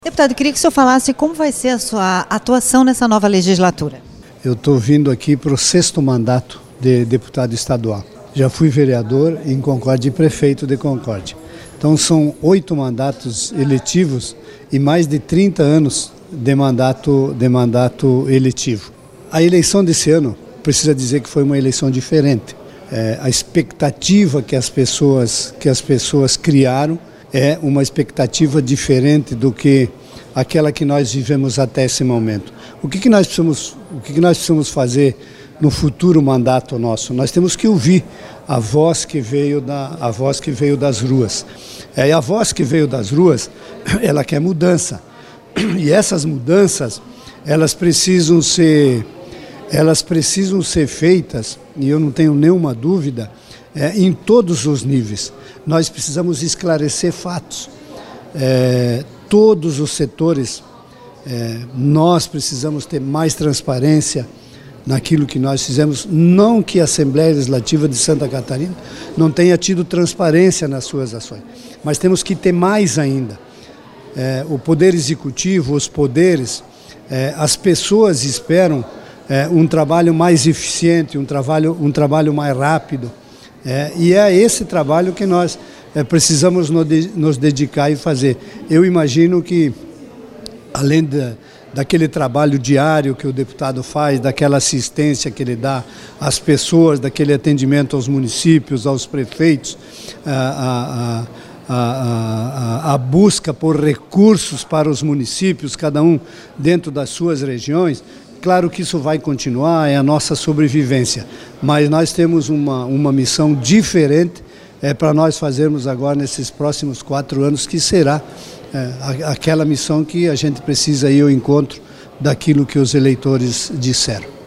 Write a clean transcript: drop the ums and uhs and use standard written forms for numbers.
Deputado, queria que o senhor falasse como vai ser a sua atuação nessa nova legislatura. Eu estou vindo aqui para o 6º mandato de deputado estadual. Já fui vereador em Concórdia e prefeito de Concórdia. Então são 8 mandatos eletivos e mais de 30 anos de mandato eletivo. A eleição desse ano, precisa dizer que foi uma eleição diferente. A expectativa que as pessoas criaram é uma expectativa diferente do que aquela que nós vivemos até esse momento. O que nós precisamos fazer no futuro mandato nosso? Nós temos que ouvir a voz que veio das ruas. E a voz que veio das ruas, ela quer mudança. E essas mudanças, elas precisam ser feitas, e eu não tenho nenhuma dúvida, em todos os níveis. Nós precisamos esclarecer fatos. Todos os setores, nós precisamos ter mais transparência naquilo que nós fizemos. Não que a Assembleia Legislativa de Santa Catarina não tenha tido transparência nas suas ações, mas temos que ter mais ainda. O Poder Executivo, os poderes, as pessoas esperam um trabalho mais eficiente, um trabalho mais rápido. E é esse trabalho que nós precisamos nos dedicar e fazer. Eu imagino que, além daquele trabalho diário que o deputado faz, daquela assistência que ele dá às pessoas, daquele atendimento aos municípios, aos prefeitos, a busca por recursos para os municípios, cada um dentro das suas regiões. Claro que isso vai continuar, é a nossa sobrevivência, mas nós temos uma missão diferente para nós fazermos agora nesses próximos 4 anos, que será aquela missão que a gente precisa ir ao encontro daquilo que os eleitores disseram.